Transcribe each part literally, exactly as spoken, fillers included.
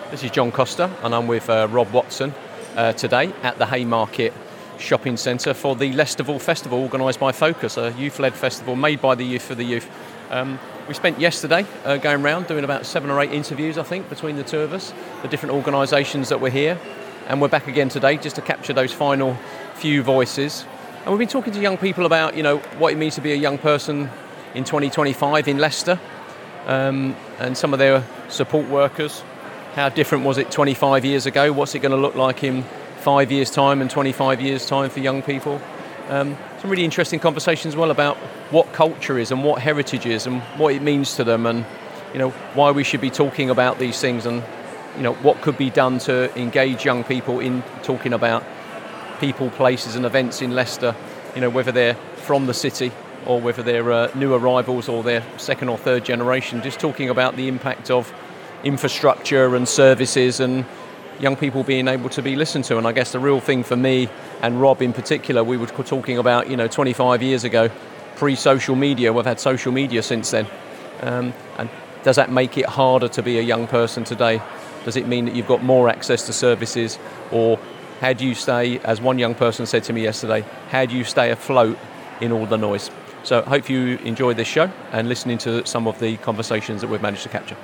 This is John Costa, and I'm with uh, Rob Watson uh, today at the Haymarket Shopping Centre for the Leicesterville Festival, organised by Focus, a youth-led festival made by the youth for the youth. Um, we spent yesterday uh, going around doing about seven or eight interviews, I think, between the two of us, the different organisations that were here, and we're back again today just to capture those final few voices. And we've been talking to young people about, you know, what it means to be a young person in twenty twenty-five in Leicester, um, and some of their support workers. How different was it twenty-five years ago? What's it going to look like in five years' time and twenty-five years' time for young people? Um, some really interesting conversations as well about what culture is and what heritage is and what it means to them, and you know why we should be talking about these things, and you know what could be done to engage young people in talking about people, places, and events in Leicester. You know, whether they're from the city or whether they're uh, new arrivals or they're second or third generation. Just talking about the impact of infrastructure and services and young people being able to be listened to. And I guess the real thing for me and Rob in particular, we were talking about, you know, twenty-five years ago, pre-social media. We've had social media since then. Um, and does that make it harder to be a young person today? Does it mean that you've got more access to services? Or how do you stay, as one young person said to me yesterday, how do you stay afloat in all the noise? So I hope you enjoy this show and listening to some of the conversations that we've managed to capture.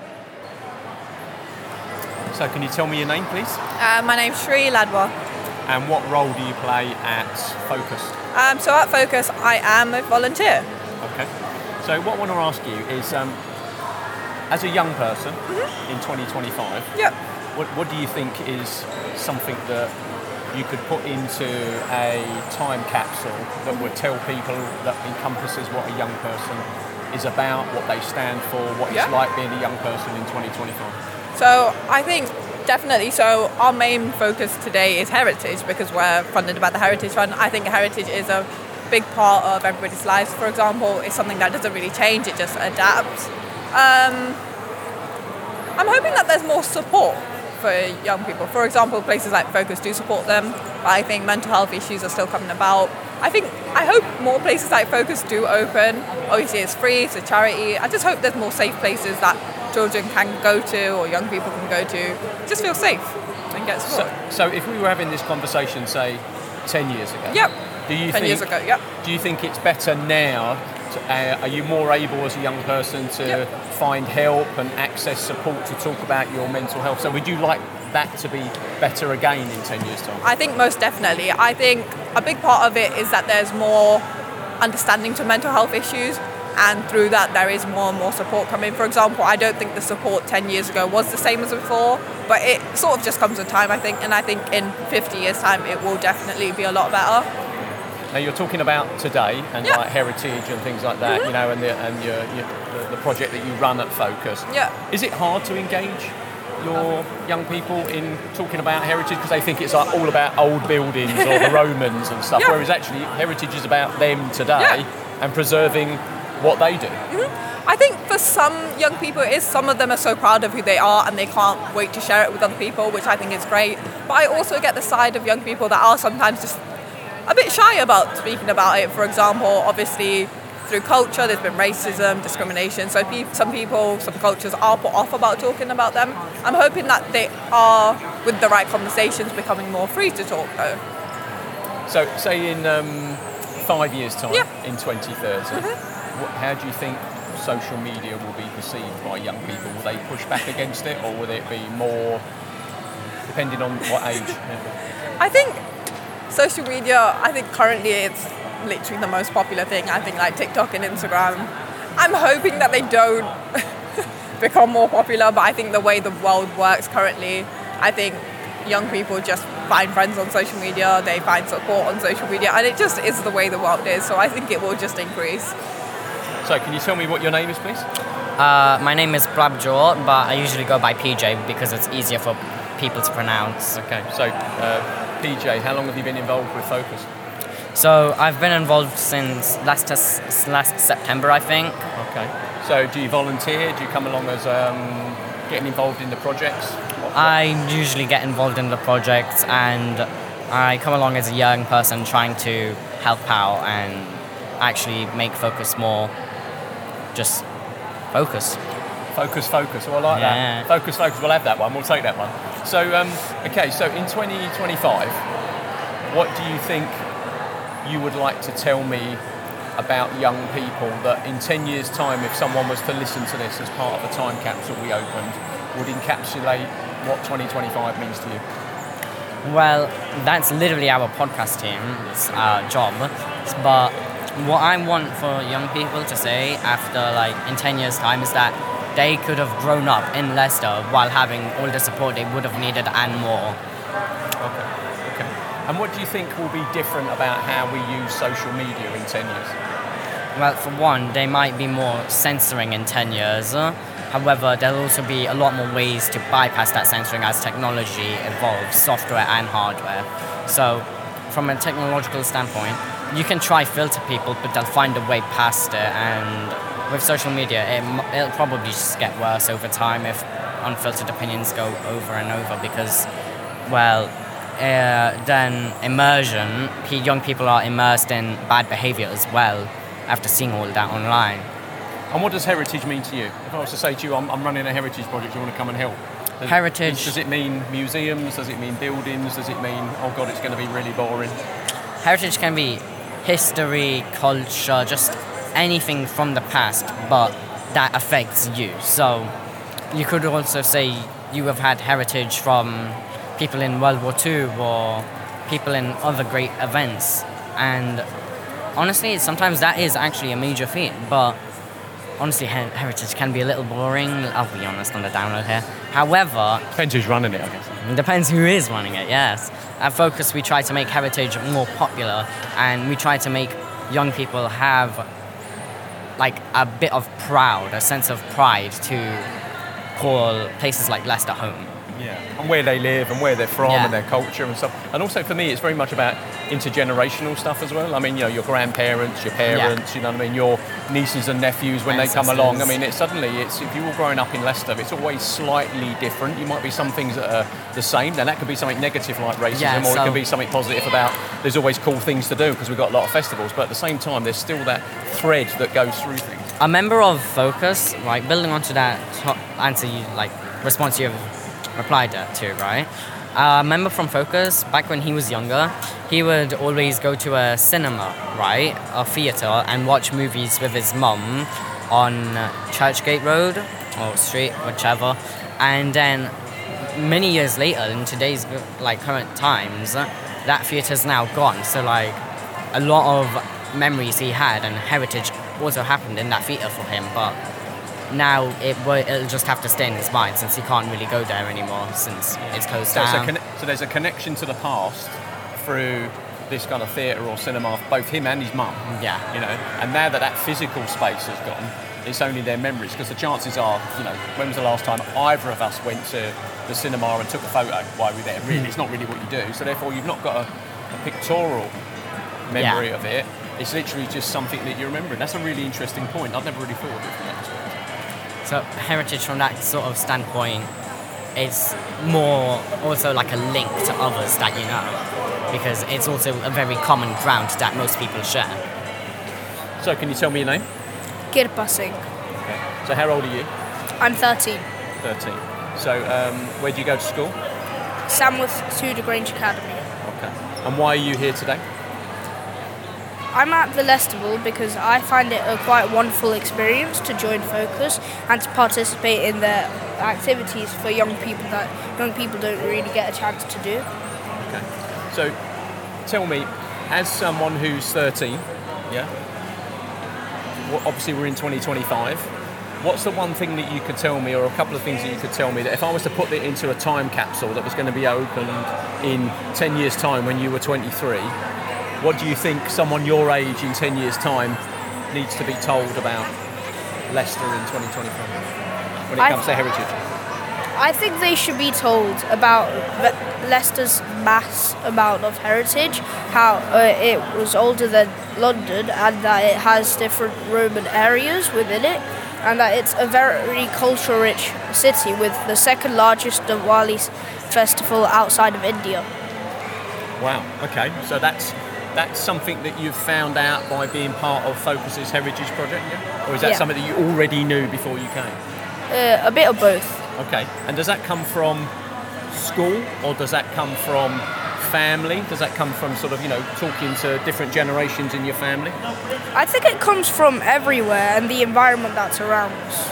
So can you tell me your name, please? Uh, my name's Shri Ladwa. And what role do you play at Focus? Um, so at Focus, I am a volunteer. Okay. So what I want to ask you is, um, as a young person mm-hmm. in twenty twenty-five, yep. what, what do you think is something that you could put into a time capsule that would tell people that encompasses what a young person is about, what they stand for, what it's yeah. like being a young person in twenty twenty-five? So I think definitely, so our main focus today is heritage because we're funded by the Heritage Fund. I think heritage is a big part of everybody's lives. For example, it's something that doesn't really change, it just adapts. Um, I'm hoping that there's more support for young people. For example, places like Focus do support them, but I think mental health issues are still coming about. I think, I hope more places like Focus do open. Obviously it's free, it's a charity. I just hope there's more safe places that children can go to or young people can go to. Just feel safe and get support. So, so if we were having this conversation, say, ten years ago. Yep. Do you ten think, years ago, yep. Do you think it's better now? To, uh, are you more able as a young person to yep. find help and access support to talk about your mental health? So would you like that to be better again in ten years' time? I think most definitely. I think a big part of it is that there's more understanding to mental health issues, and through that there is more and more support coming. For example, I don't think the support ten years ago was the same as before, but it sort of just comes with time, I think, and I think in fifty years' time it will definitely be a lot better. Now you're talking about today and yeah. like heritage and things like that, mm-hmm. you know, and the and your, your the, the project that you run at Focus. Yeah. Is it hard to engage your young people in talking about heritage because they think it's like all about old buildings or the Romans and stuff, yeah. whereas actually heritage is about them today yeah. and preserving what they do? Mm-hmm. I think for some young people it is. Some of them are so proud of who they are and they can't wait to share it with other people, which I think is great. But I also get the side of young people that are sometimes just a bit shy about speaking about it. For example, obviously through culture there's been racism, discrimination, so pe- some people, some cultures are put off about talking about them. I'm hoping that they are, with the right conversations, becoming more free to talk though. So say in um, five years time, yeah. in twenty thirty, mm-hmm. how do you think social media will be perceived by young people? Will they push back against it, or will it be more, depending on what age? I think social media, I think currently it's literally the most popular thing. I think like TikTok and Instagram. I'm hoping that they don't become more popular, but I think the way the world works currently, I think young people just find friends on social media, they find support on social media, and it just is the way the world is, so I think it will just increase. So can you tell me what your name is, please? Uh, my name is Prabjot, but I usually go by P J because it's easier for people to pronounce. Okay, so uh, P J, how long have you been involved with Focus? So I've been involved since last last September, I think. Okay. So do you volunteer? Do you come along as um, getting involved in the projects? What, what? I usually get involved in the projects, and I come along as a young person trying to help out and actually make Focus more just Focus. Focus, focus. Oh, I like Yeah. that. Focus, focus. We'll have that one. We'll take that one. So, um, okay, so in twenty twenty-five, what do you think you would like to tell me about young people that in ten years' time, if someone was to listen to this as part of a time capsule we opened, would encapsulate what twenty twenty-five means to you? Well, that's literally our podcast team's uh, job. But what I want for young people to say after, like, in ten years' time is that they could have grown up in Leicester while having all the support they would have needed and more. Okay, okay. And what do you think will be different about how we use social media in ten years? Well, for one, they might be more censoring in ten years. However, there'll also be a lot more ways to bypass that censoring as technology evolves, software and hardware. So, from a technological standpoint, you can try filter people, but they'll find a way past it. And with social media, it, it'll probably just get worse over time if unfiltered opinions go over and over because, well, uh, then immersion, young people are immersed in bad behavior as well after seeing all that online. And what does heritage mean to you? If I was to say to you, I'm, I'm running a heritage project, you want to come and help? Does, Heritage... Does it mean museums? Does it mean buildings? Does it mean, oh God, it's going to be really boring? Heritage can be history, culture, just anything from the past, but that affects you. So you could also say you have had heritage from people in World War Two or people in other great events. And honestly, sometimes that is actually a major feat, but honestly, her- heritage can be a little boring. I'll be honest on the download here. However... Depends who's running it, I guess. It depends who is running it, yes. At Focus, we try to make heritage more popular, and we try to make young people have, like, a bit of pride, a sense of pride to call places like Leicester home. Yeah, and where they live and where they're from Yeah. and their culture and stuff. And also for me, it's very much about intergenerational stuff as well. I mean, you know, your grandparents, your parents, Yeah. you know what I mean, your nieces and nephews when they come Ancestors. along. I mean, it's suddenly, it's if you're all growing up in Leicester, it's always slightly different. You might be some things that are the same. Now that could be something negative like racism, Yeah, or it so- could be something positive about there's always cool things to do because we've got a lot of festivals. But at the same time, there's still that thread that goes through things. A member of Focus, like, building onto that top answer you, like, response you've replied to, right? A member from Focus, back when he was younger, he would always go to a cinema, right? A theatre, and watch movies with his mum on Churchgate Road, or street, whichever. And then many years later, in today's, like, current times, that theatre's now gone. So, like, a lot of memories he had and heritage also happened in that theatre for him, but now it will, it'll just have to stay in his mind since he can't really go there anymore since it's closed So, it's a down. conne- so there's a connection to the past through this kind of theatre or cinema, both him and his mum. Yeah. You know, and now that that physical space has gone, it's only their memories because the chances are, you know, when was the last time either of us went to the cinema and took a photo while we were there? Really, it's not really what you do. So therefore, you've not got a, a pictorial memory Yeah. of it. It's literally just something that you remember. And that's a really interesting point. I've never really thought of it from that perspective. So heritage from that sort of standpoint is more also like a link to others that you know, because it's also a very common ground that most people share. So can you tell me your name? Kirpa Singh. Okay. So how old are you? I'm thirteen. thirteen. So um, where do you go to school? Samworth Tudor Grange Academy. Okay. And why are you here today? I'm at the Festival because I find it a quite wonderful experience to join Focus and to participate in the activities for young people that young people don't really get a chance to do. Okay. So tell me, as someone who's thirteen, yeah, well, obviously we're in twenty twenty-five, what's the one thing that you could tell me, or a couple of things that you could tell me, that if I was to put it into a time capsule that was going to be opened in ten years' time when you were twenty-three, what do you think someone your age in ten years' time needs to be told about Leicester in twenty twenty-five when it I- comes to heritage? I think they should be told about Le- Leicester's mass amount of heritage, how uh, it was older than London and that it has different Roman areas within it, and that it's a very culture-rich city with the second largest Diwali festival outside of India. Wow, okay, so that's that's something that you've found out by being part of Focus's Heritage Project, yeah? Or is that Yeah. something that you already knew before you came? uh, a bit of both. Okay. And does that come from school, or does that come from family? Does that come from sort of, you know, talking to different generations in your family? I think it comes from everywhere and the environment that's around us.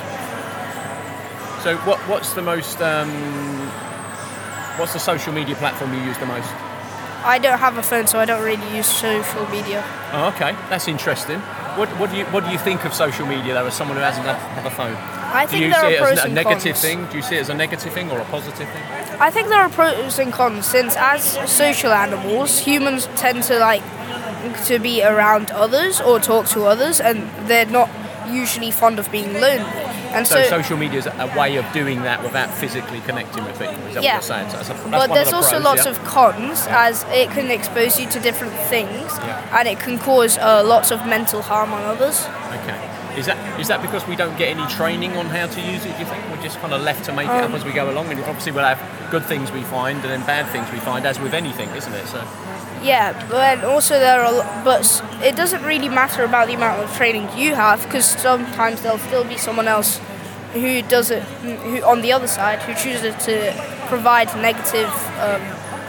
So what what's the most um, what's the social media platform you use the most? I don't have a phone, so I don't really use social media. Oh, okay, that's interesting. What what do you what do you think of social media though, as someone who hasn't have a phone? I Do think you there see are it pros as a and negative cons. thing? Do you see it as a negative thing or a positive thing? I think there are pros and cons, since as social animals, humans tend to like to be around others or talk to others, and they're not usually fond of being lonely. And So, so, social media is a way of doing that without physically connecting with people. Is that Yeah. what you're saying? So that's a, that's but one there's of the also pros, lots yeah? of cons, Yeah. as it can expose you to different things, Yeah. and it can cause uh, lots of mental harm on others. Okay. Is that is that because we don't get any training on how to use it, do you think? We're just kind of left to make it up as we go along, and obviously we'll have good things we find and then bad things we find, as with anything, isn't it? So Yeah, but also there are, but s- it doesn't really matter about the amount of training you have, because sometimes there'll still be someone else who does it, who on the other side, who chooses to provide negative. Um,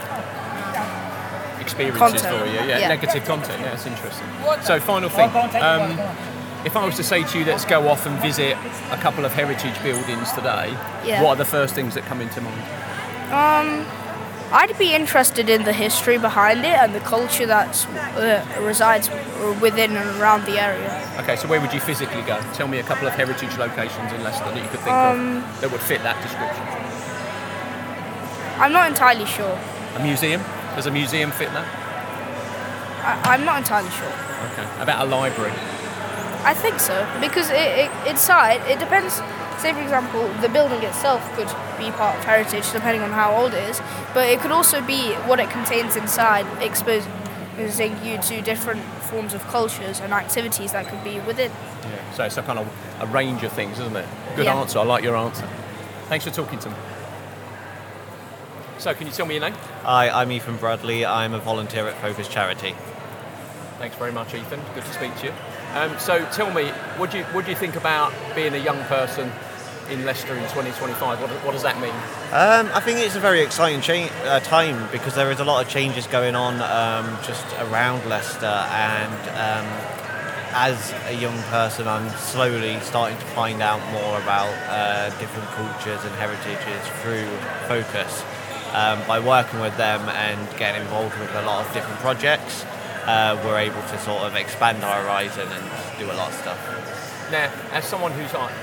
experiences Content. for you, yeah, Yeah. negative content, yeah, that's interesting. So final thing, um, if I was to say to you, let's go off and visit a couple of heritage buildings today, Yeah. what are the first things that come into mind? um, I'd be interested in the history behind it and the culture that uh, resides within and around the area. Okay, so where would you physically go? Tell me a couple of heritage locations in Leicester that you could think Um, of that would fit that description. I'm not entirely sure. A museum? Does a museum fit that? I, I'm not entirely sure. Okay. About a library? I think so, because it, it, inside, it depends. Say, for example, the building itself could be part of heritage, depending on how old it is, but it could also be what it contains inside, exposing you to different forms of cultures and activities that could be within. Yeah. So it's a kind of a range of things, isn't it? Good Yeah. answer, I like your answer. Thanks for talking to me. So, can you tell me your name? Hi, I'm Ethan Bradley. I'm a volunteer at Focus Charity. Thanks very much, Ethan. Good to speak to you. Um, so tell me, what do you what do you think about being a young person in Leicester in twenty twenty-five? What, what does that mean? Um, I think it's a very exciting cha- uh, time because there is a lot of changes going on um, just around Leicester, and um, as a young person, I'm slowly starting to find out more about uh, different cultures and heritages through Focus. Um, by working with them and getting involved with a lot of different projects, uh, we're able to sort of expand our horizon and do a lot of stuff. Now, as someone who's like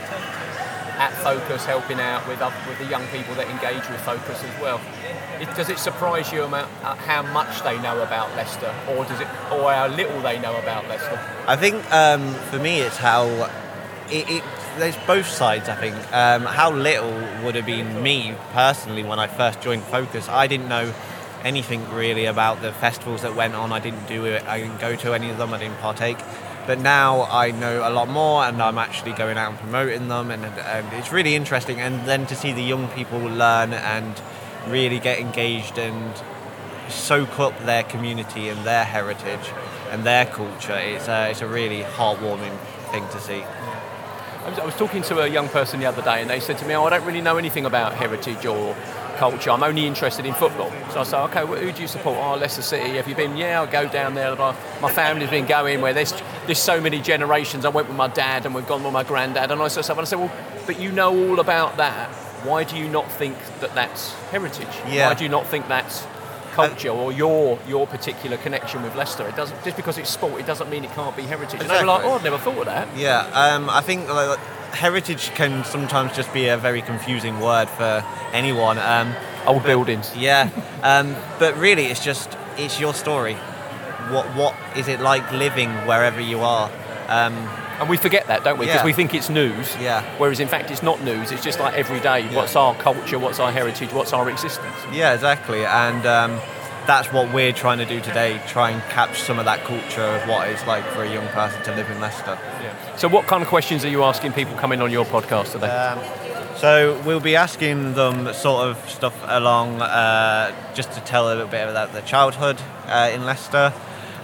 at Focus, helping out with other, with the young people that engage with Focus as well, it, does it surprise you about uh, how much they know about Leicester, or does it, or how little they know about Leicester? I think um, for me it's how it, it there's both sides. I think um, how little would have been me personally when I first joined Focus. I didn't know anything really about the festivals that went on. I didn't do it. I didn't go to any of them. I didn't partake. But now I know a lot more, and I'm actually going out and promoting them, and, and it's really interesting. And then to see the young people learn and really get engaged and soak up their community and their heritage and their culture, it's a, it's a really heartwarming thing to see. I was, I was talking to a young person the other day, and they said to me, oh, I don't really know anything about heritage or culture. I'm only interested in football. So I said, okay, well, who do you support? Oh, Leicester City. Have you been? Yeah, I'll go down there. My, my family's been going where there's there's so many generations. I went with my dad and we've gone with my granddad. And I said, and I said, well, but you know all about that. Why do you not think that that's heritage? Yeah. Why do you not think that's culture or your your particular connection with Leicester? It doesn't, just because it's sport, it doesn't mean it can't be heritage. And they were like, oh, I've never thought of that. Yeah, um, I think like, heritage can sometimes just be a very confusing word for anyone. Um, Old buildings. yeah, um, but really, it's just it's your story. What what is it like living wherever you are? Um, And we forget that, don't we? Because Yeah. we think it's news. Yeah. Whereas in fact it's not news. It's just like every day. Yeah. What's our culture? What's our heritage? What's our existence? yeah, exactly, and um, that's what we're trying to do today. Try and capture some of that culture of what it's like for a young person to live in Leicester. So what kind of questions are you asking people coming on your podcast today? Um, so we'll be asking them sort of stuff along, uh, just to tell a little bit about their childhood uh, in Leicester,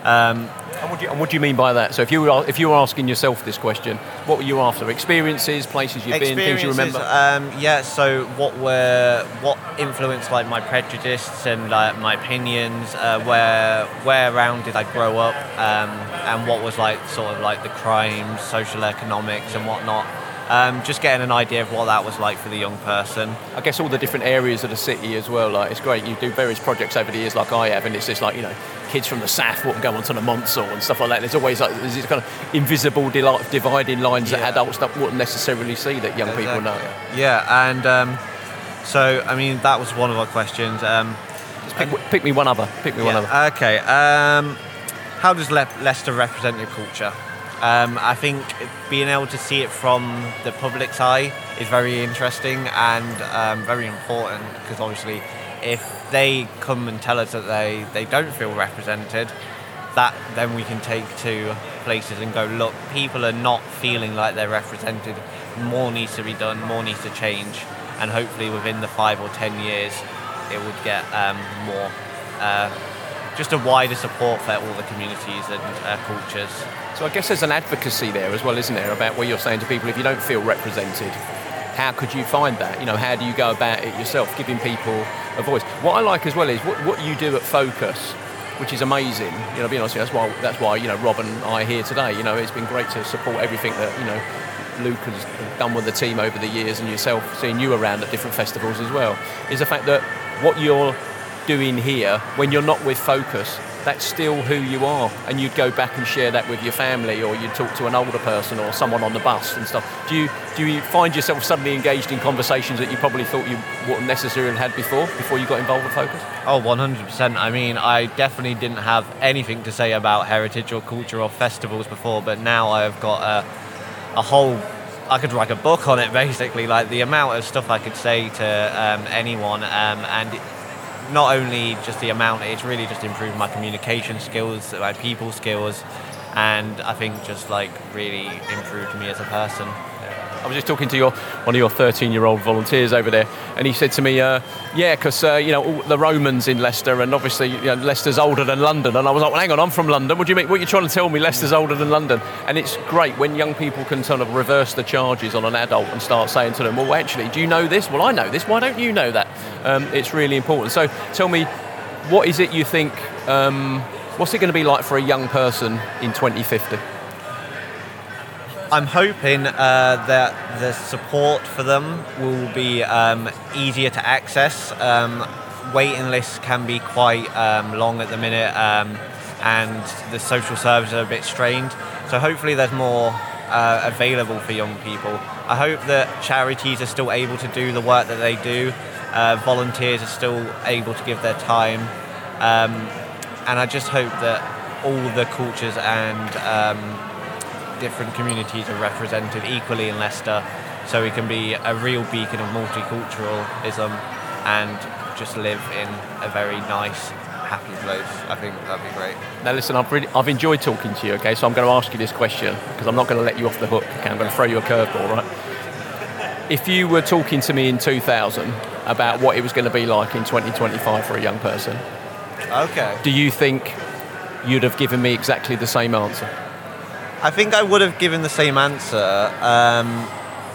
Um, And what, do you, and what do you mean by that? So if you were if you were asking yourself this question, what were you after? Experiences, places you've been, things you remember? Um, yeah. So what were what influenced like my prejudices and like my opinions? Uh, where where around did I grow up? Um, and what was like sort of like the crimes, social economics, and whatnot. Um, just getting an idea of what that was like for the young person. I guess all the different areas of the city as well. Like it's great. You do various projects over the years, like I have, and it's just like you know, kids from the south wouldn't go onto the Montsor and stuff like that. There's always like there's these kind of invisible deli- dividing lines Yeah. that adults that wouldn't necessarily see that young people know. Yeah, and um, so I mean that was one of our questions. Um, Just pick, pick me one other. Pick me one other. yeah, okay. Um, how does Le- Leicester represent your culture? Um, I think being able to see it from the public's eye is very interesting and um, very important, because obviously if they come and tell us that they, they don't feel represented, that then we can take to places and go, look, people are not feeling like they're represented, more needs to be done, more needs to change, and hopefully within the five or ten years it would get um, more uh, just a wider support for all the communities and uh, cultures. So I guess there's an advocacy there as well, isn't there, about what you're saying to people. If you don't feel represented, how could you find that? You know, how do you go about it yourself, giving people a voice? What I like as well is what, what you do at Focus, which is amazing. You know, being honest, that's why that's why you know Rob and I are here today. You know, it's been great to support everything that you know Luke has done with the team over the years, and yourself seeing you around at different festivals as well. Is the fact that what you're doing here when you're not with Focus, that's still who you are, and you'd go back and share that with your family, or you'd talk to an older person or someone on the bus and stuff. Do you do you find yourself suddenly engaged in conversations that you probably thought you wouldn't necessarily had before before you got involved with Focus? Oh, one hundred percent. I mean, I definitely didn't have anything to say about heritage or culture or festivals before, but now I've got a, a whole, I could write a book on it basically, like the amount of stuff I could say to um, anyone, um, and it, not only just the amount, it's really just improved my communication skills, my people skills, and I think just like really improved me as a person. I was just talking to your one of your thirteen-year-old volunteers over there, and he said to me, uh, "Yeah, because uh, you know all the Romans in Leicester, and obviously you know, Leicester's older than London." And I was like, "Well, hang on, I'm from London. What do you mean? What are you trying to tell me? Leicester's older than London?" And it's great when young people can sort of reverse the charges on an adult and start saying to them, "Well, actually, do you know this? Well, I know this. Why don't you know that?" Um, it's really important. So, tell me, what is it you think? Um, what's it going to be like for a young person in twenty fifty? I'm hoping uh, that the support for them will be um, easier to access. Um, waiting lists can be quite um, long at the minute, um, and the social services are a bit strained. So hopefully there's more uh, available for young people. I hope that charities are still able to do the work that they do. Uh, volunteers are still able to give their time. Um, and I just hope that all the cultures and um, different communities are represented equally in Leicester, so we can be a real beacon of multiculturalism and just live in a very nice, happy place. I think that'd be great. Now listen, I've really, I've enjoyed talking to you, okay, so I'm going to ask you this question, because I'm not going to let you off the hook, okay, I'm going to throw you a curveball, right? If you were talking to me in two thousand about what it was going to be like in twenty twenty-five for a young person, Okay. do you think you'd have given me exactly the same answer? I think I would have given the same answer, um,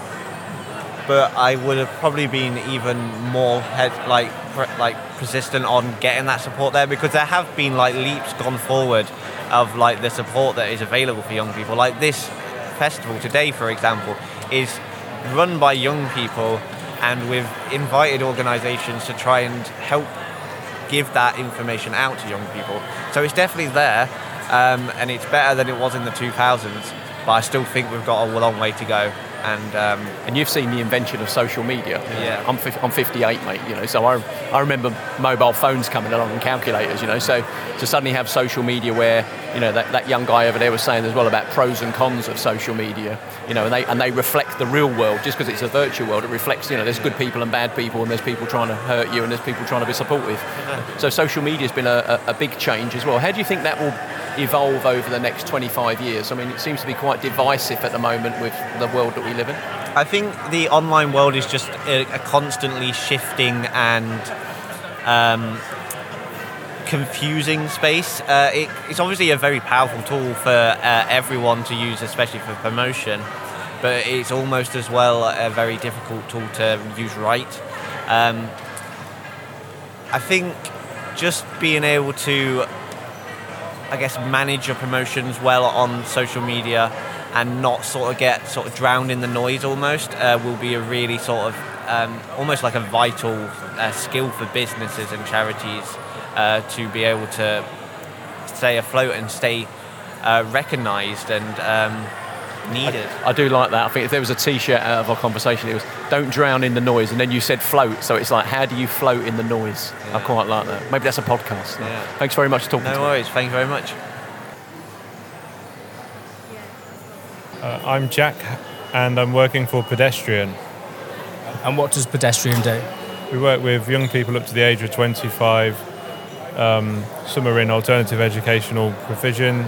but I would have probably been even more head, like pr- like persistent on getting that support there, because there have been like leaps gone forward of like the support that is available for young people. Like this festival today, for example, is run by young people, and we've invited organisations to try and help give that information out to young people. So it's definitely there. Um, and it's better than it was in the two thousands, but I still think we've got a long way to go. And um, and you've seen the invention of social media. Yeah. I'm fif- I'm fifty-eight, mate. You know, so I I remember mobile phones coming along and calculators. You know, so to suddenly have social media where you know that, that young guy over there was saying as well about pros and cons of social media. You know, and they and they reflect the real world. Just because it's a virtual world, it reflects. You know, there's good people and bad people, and there's people trying to hurt you, and there's people trying to be supportive. So social media has been a, a, a big change as well. How do you think that will evolve over the next twenty-five years? I mean, it seems to be quite divisive at the moment with the world that we live in. I think the online world is just a, a constantly shifting and um, confusing space. Uh, it, it's obviously a very powerful tool for uh, everyone to use, especially for promotion, but it's almost as well a very difficult tool to use right. Um, I think just being able to, I guess, manage your promotions well on social media and not sort of get sort of drowned in the noise almost uh, will be a really sort of um, almost like a vital uh, skill for businesses and charities uh, to be able to stay afloat and stay uh, recognised and um, needed. I, I do like that. I think if there was a T-shirt out of our conversation, it was "Don't drown in the noise," and then you said "float." So it's like, how do you float in the noise? Yeah. I quite like that. Maybe that's a podcast. Yeah. Thanks very much for talking. No to worries. me. Thank you very much. Uh, I'm Jack, and I'm working for Pedestrian. And what does Pedestrian do? We work with young people up to the age of twenty-five. Um, some are in alternative educational provision,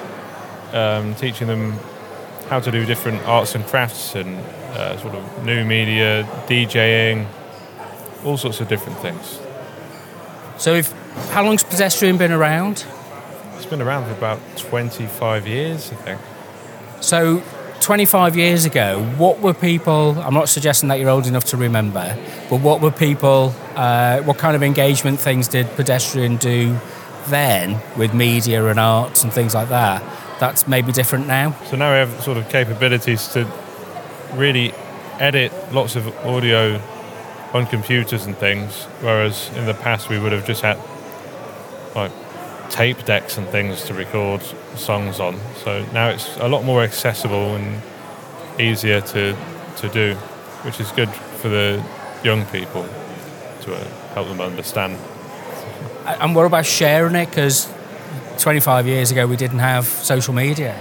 um, teaching them how to do different arts and crafts and uh, sort of new media, DJing, all sorts of different things. So if, how long's Pedestrian been around? It's been around for about twenty-five years, I think. So twenty-five years ago, what were people, I'm not suggesting that you're old enough to remember, but what were people, uh, what kind of engagement things did Pedestrian do then with media and arts and things like that? That's maybe different now? So now we have sort of capabilities to really edit lots of audio on computers and things, whereas in the past we would have just had like tape decks and things to record songs on. So now it's a lot more accessible and easier to to do, which is good for the young people to uh, help them understand. And what about sharing it? Because twenty-five years ago we didn't have social media.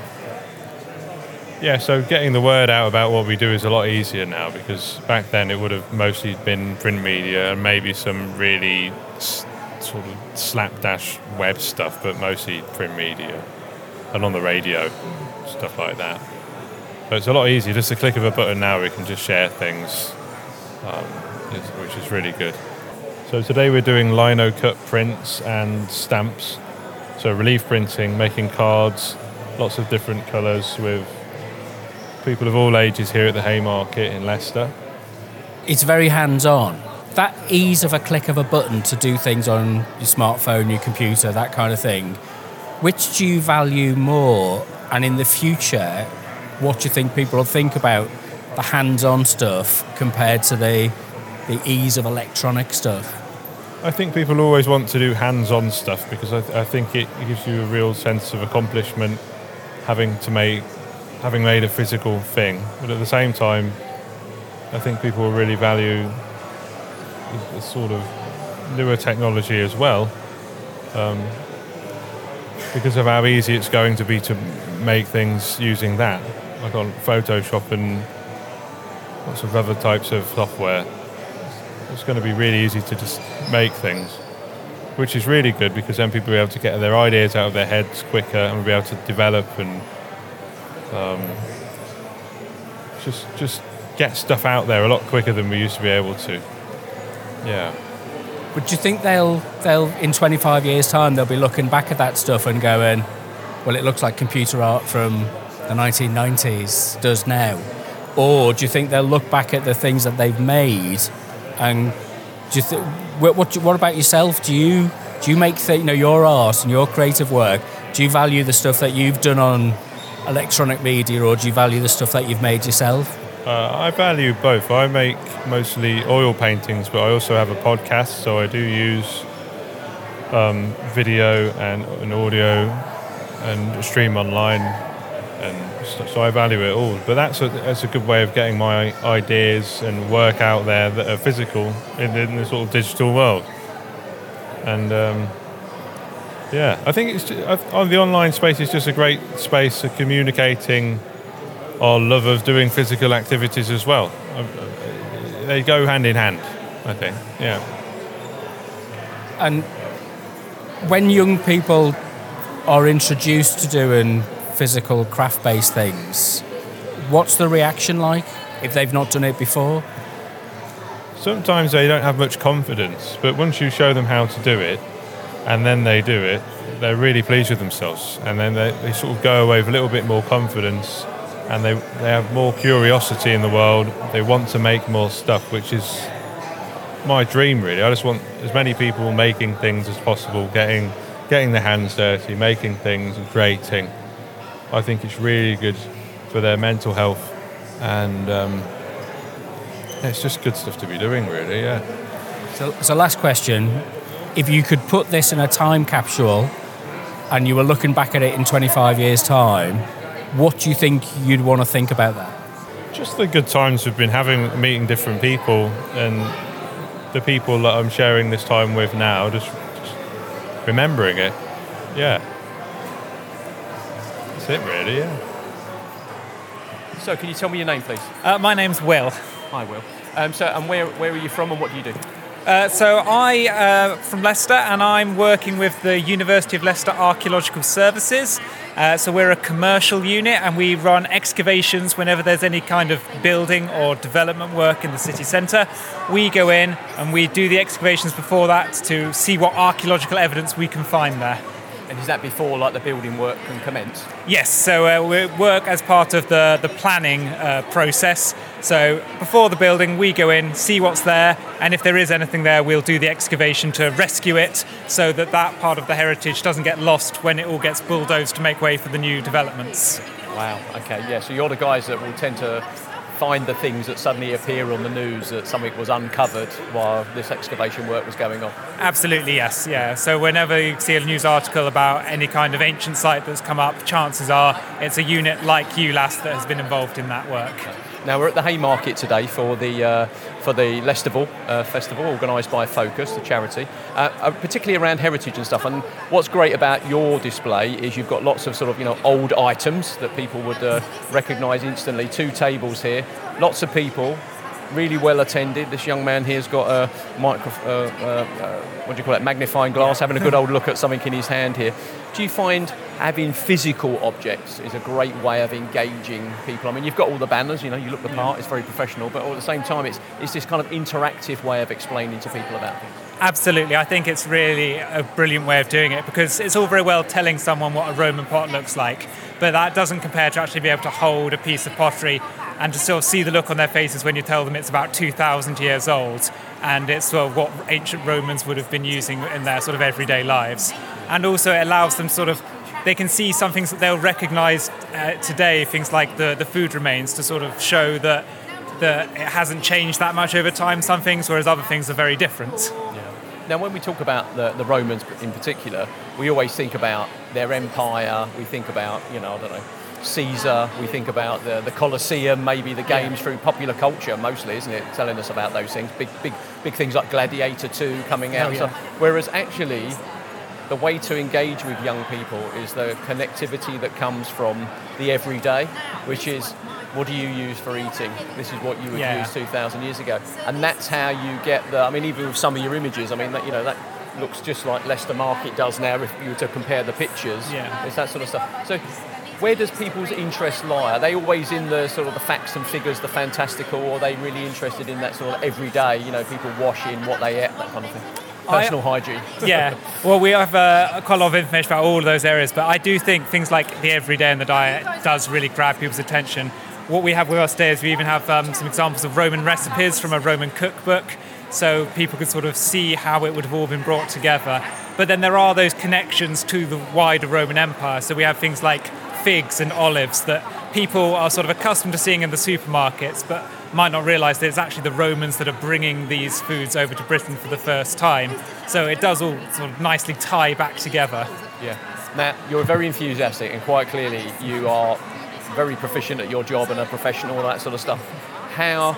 Yeah, so getting the word out about what we do is a lot easier now, because back then it would have mostly been print media and maybe some really s- sort of slapdash web stuff, but mostly print media and on the radio, stuff like that. So it's a lot easier. Just a click of a button now we can just share things, um, which is really good. So today we're doing lino cut prints and stamps. So relief printing, making cards, lots of different colours with people of all ages here at the Haymarket in Leicester. It's very hands-on. That ease of a click of a button to do things on your smartphone, your computer, that kind of thing, which do you value more? And in the future, what do you think people will think about the hands-on stuff compared to the the ease of electronic stuff? I think people always want to do hands-on stuff because I, th- I think it gives you a real sense of accomplishment having to make, having made a physical thing. But at the same time, I think people will really value the, the sort of newer technology as well, um, because of how easy it's going to be to make things using that, like on Photoshop and lots of other types of software. It's going to be really easy to just make things, which is really good because then people will be able to get their ideas out of their heads quicker and will be able to develop and um, just just get stuff out there a lot quicker than we used to be able to. Yeah. But do you think they'll they'll in twenty-five years' time they'll be looking back at that stuff and going, well, it looks like computer art from the nineteen nineties does now? Or do you think they'll look back at the things that they've made and do you th- what, what what about yourself? Do you do you make th- you know your art and your creative work? Do you value the stuff that you've done on electronic media, or do you value the stuff that you've made yourself? Uh, I value both. I make mostly oil paintings, but I also have a podcast, so I do use um, video and, and audio and stream online, and so, so I value it all. But that's a, that's a good way of getting my ideas and work out there that are physical in, in the sort of digital world. And um, yeah, I think it's just, uh, the online space is just a great space for communicating our love of doing physical activities as well. They go hand in hand, I think. Yeah. And when young people are introduced to doing physical craft-based things, what's the reaction like if they've not done it before? Sometimes they don't have much confidence, but once you show them how to do it and then they do it, they're really pleased with themselves, and then they, they sort of go away with a little bit more confidence, and they they have more curiosity in the world. They want to make more stuff, which is my dream, really. I just want as many people making things as possible, getting getting their hands dirty, making things and creating. I think it's really good for their mental health, and um, yeah, it's just good stuff to be doing, really. Yeah. So, so last question: if you could put this in a time capsule, and you were looking back at it in twenty-five years' time, what do you think you'd want to think about that? Just the good times we've been having, meeting different people, and the people that I'm sharing this time with now, just, just remembering it. Yeah. That's it, really, yeah. So, can you tell me your name, please? Uh, my name's Will. Hi, Will. Um, so, and where where are you from, and what do you do? Uh, so I uh, from Leicester, and I'm working with the University of Leicester Archaeological Services. Uh, so we're a commercial unit, and we run excavations whenever there's any kind of building or development work in the city centre. We go in and we do the excavations before that to see what archaeological evidence we can find there. And is that before, like, the building work can commence? Yes, so uh, we work as part of the, the planning uh, process. So before the building, we go in, see what's there, and if there is anything there, we'll do the excavation to rescue it so that that part of the heritage doesn't get lost when it all gets bulldozed to make way for the new developments. Wow, okay, yeah, so you're the guys that will tend to find the things that suddenly appear on the news that something was uncovered while this excavation work was going on. Absolutely, yes, yeah. So whenever you see a news article about any kind of ancient site that's come up, chances are it's a unit like ULAS that has been involved in that work. Now, we're at the Haymarket today for the uh, for the Leicesterville uh, Festival, organised by Focus, the charity, uh, uh, particularly around heritage and stuff. And what's great about your display is you've got lots of sort of, you know, old items that people would uh, recognise instantly. Two tables here, lots of people, really well attended. This young man here's got a micro, uh, uh, uh, what do you call it, magnifying glass, having a good old look at something in his hand here. Do you find having physical objects is a great way of engaging people? I mean, you've got all the banners, you know, you look the part, it's very professional, but at the same time, it's it's this kind of interactive way of explaining to people about things. Absolutely, I think it's really a brilliant way of doing it, because it's all very well telling someone what a Roman pot looks like, but that doesn't compare to actually be able to hold a piece of pottery and to sort of see the look on their faces when you tell them it's about two thousand years old, and it's sort of what ancient Romans would have been using in their sort of everyday lives. And also it allows them sort of, they can see some things that they'll recognise uh, today, things like the, the food remains, to sort of show that, that it hasn't changed that much over time, some things, whereas other things are very different. Yeah. Now, when we talk about the, the Romans in particular, we always think about their empire, we think about, you know, I don't know, Caesar, we think about the, the Colosseum, maybe the games yeah. through popular culture mostly, isn't it? Telling us about those things. Big big, big things like Gladiator two coming out. Oh, yeah. So, whereas actually, the way to engage with young people is the connectivity that comes from the everyday, which is, what do you use for eating? This is what you would yeah. use two thousand years ago. And that's how you get the, I mean, even with some of your images, I mean, that, you know, that looks just like Leicester Market does now if you were to compare the pictures. Yeah. It's that sort of stuff. So where does people's interest lie? Are they always in the sort of the facts and figures, the fantastical, or are they really interested in that sort of everyday, you know, people washing, what they eat, that kind of thing? Personal I, hygiene. Yeah, well, we have uh, quite a lot of information about all of those areas, but I do think things like the everyday and the diet does really grab people's attention. What we have with us today is we even have um, some examples of Roman recipes from a Roman cookbook, so people could sort of see how it would have all been brought together. But then there are those connections to the wider Roman Empire, so we have things like figs and olives that people are sort of accustomed to seeing in the supermarkets, but might not realise that it's actually the Romans that are bringing these foods over to Britain for the first time. So it does all sort of nicely tie back together. Yeah. Now, you're very enthusiastic, and quite clearly you are very proficient at your job and a professional, all that sort of stuff. How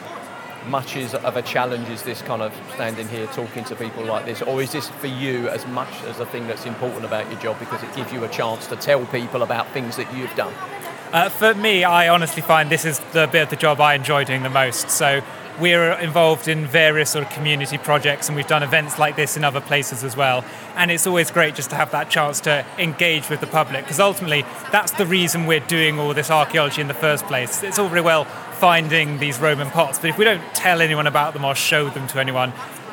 much is of a challenge is this kind of standing here talking to people like this, or is this for you as much as a thing that's important about your job because it gives you a chance to tell people about things that you've done? Uh, for me, I honestly find this is the bit of the job I enjoy doing the most. So we're involved in various sort of community projects, and we've done events like this in other places as well. And it's always great just to have that chance to engage with the public, because ultimately that's the reason we're doing all this archaeology in the first place. It's all very well finding these Roman pots, but if we don't tell anyone about them or show them to anyone,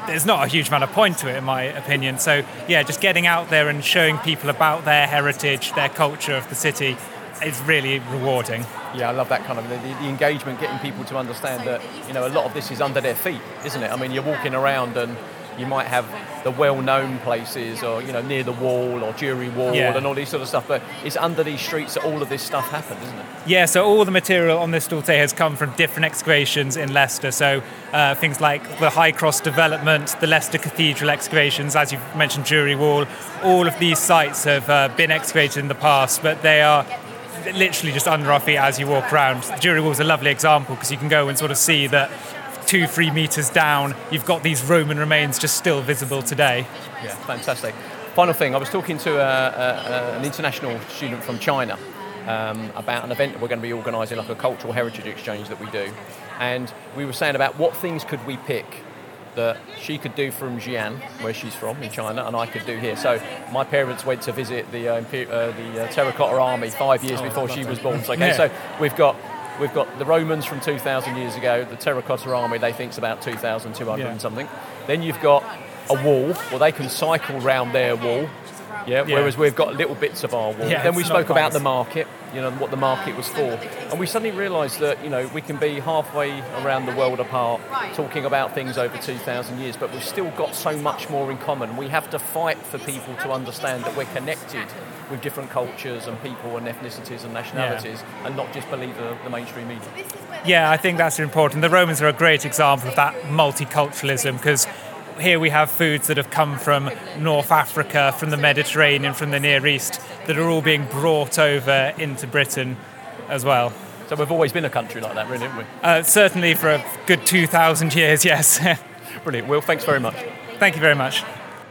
there's not a huge amount of point to it, in my opinion. So yeah, just getting out there and showing people about their heritage, their culture of the city, is really rewarding. Yeah, I love that kind of the, the engagement, getting people to understand that, you know, a lot of this is under their feet, isn't it? I mean, you're walking around and you might have the well-known places, or, you know, near the wall or Jury Wall, yeah, and all these sort of stuff, but it's under these streets that all of this stuff happens, isn't it? Yeah, so all the material on this stall today has come from different excavations in Leicester. So uh, things like the High Cross development, the Leicester Cathedral excavations, as you've mentioned, Jury Wall. All of these sites have uh, been excavated in the past, but they are literally just under our feet as you walk around. The Jury Wall is a lovely example because you can go and sort of see that two, three metres down, you've got these Roman remains just still visible today. Yeah, fantastic. Final thing, I was talking to a, a, an international student from China um, about an event that we're going to be organising, like a cultural heritage exchange that we do. And we were saying about what things could we pick that she could do from Xi'an, where she's from in China, and I could do here. So my parents went to visit the uh, uh, the uh, Terracotta Army five years oh, before she was born. So, okay, yeah. so we've got we've got the Romans from two thousand years ago. The Terracotta Army, they think's about two thousand two hundred yeah. and something. Then you've got a wall, well, they can cycle round their wall. Yeah, yeah. Whereas we've got little bits of our wall. Yeah, then we spoke about the market, you know, what the market was for. And we suddenly realised that, you know, we can be halfway around the world apart talking about things over two thousand years, but we've still got so much more in common. We have to fight for people to understand that we're connected with different cultures and people and ethnicities and nationalities, yeah. and not just believe the, the mainstream media. Yeah, I think that's important. The Romans are a great example of that multiculturalism, because here we have foods that have come from North Africa, from the Mediterranean, from the Near East, that are all being brought over into Britain as well. So we've always been a country like that, really, haven't we? Uh, certainly for a good two thousand years, yes. Brilliant. Will, thanks very much. Thank you very much.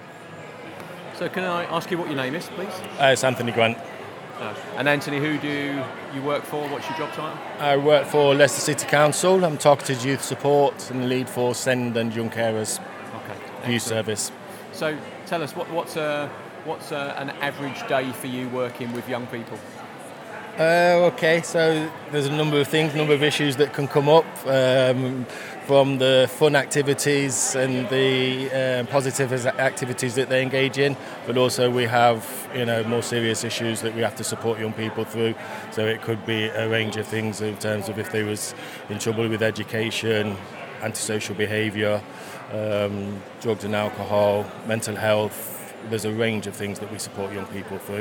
So can I ask you what your name is, please? Uh, it's Anthony Grant. Uh, and Anthony, who do you work for? What's your job title? I work for Leicester City Council. I'm targeted youth support and lead for SEND and Young Carers. Youth service. So tell us, what, what's a, what's a, an average day for you working with young people? Uh, okay, so there's a number of things, a number of issues that can come up, um, from the fun activities and the uh, positive activities that they engage in, but also we have, you know, more serious issues that we have to support young people through. So it could be a range of things in terms of if they was in trouble with education, antisocial behaviour, um, drugs and alcohol, mental health. There's a range of things that we support young people through.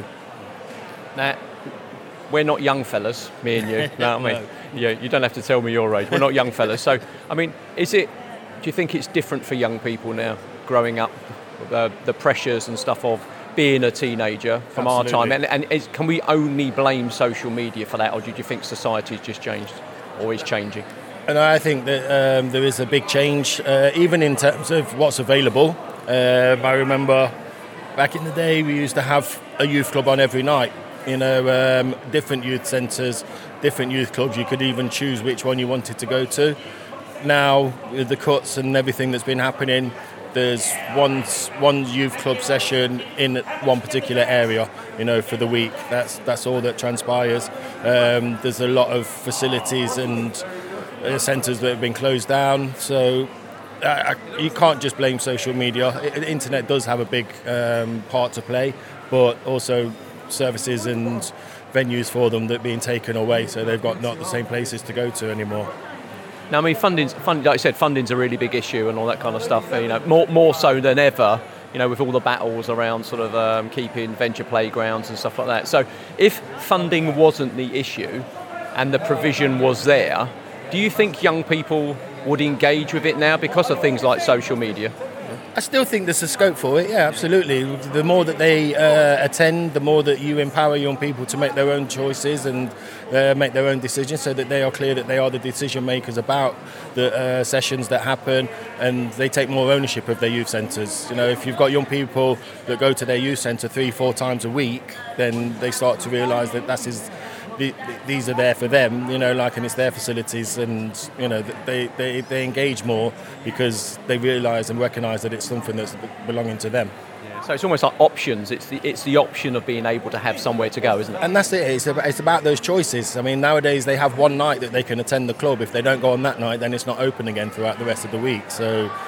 Now, we're not young fellas, me and you. You know what I mean? No. Yeah, you don't have to tell me your age. We're not young fellas. So, I mean, is it? Do you think it's different for young people now, growing up, uh, the pressures and stuff of being a teenager from Absolutely. our time? And, and is, can we only blame social media for that, or do you think society's just changed, or is changing? And I think that um, there is a big change, uh, even in terms of what's available. Um, I remember back in the day, we used to have a youth club on every night. You know, um, different youth centres, different youth clubs. You could even choose which one you wanted to go to. Now, with the cuts and everything that's been happening, there's one one youth club session in one particular area, you know, for the week. That's that's all that transpires. Um, there's a lot of facilities and uh, centres that have been closed down. So uh, you can't just blame social media. The internet does have a big um, part to play, but also services and venues for them that are being taken away, so they've got not the same places to go to anymore. Now, I mean, funding's, fund, like I said, funding's a really big issue and all that kind of stuff. You know, more more so than ever. You know, with all the battles around sort of um, keeping venture playgrounds and stuff like that. So, if funding wasn't the issue and the provision was there, do you think young people would engage with it now because of things like social media? I still think there's a scope for it, yeah, absolutely. The more that they uh, attend, the more that you empower young people to make their own choices and uh, make their own decisions, so that they are clear that they are the decision makers about the uh, sessions that happen, and they take more ownership of their youth centres. You know, if you've got young people that go to their youth centre three, four times a week, then they start to realise that that's is. These are there for them, you know, like, and it's their facilities, and, you know, they, they, they engage more because they realise and recognise that it's something that's belonging to them. Yeah. So it's almost like options. It's the it's the option of being able to have somewhere to go, isn't it? And that's it. It's about, it's about those choices. I mean, nowadays they have one night that they can attend the club. If they don't go on that night, then it's not open again throughout the rest of the week. So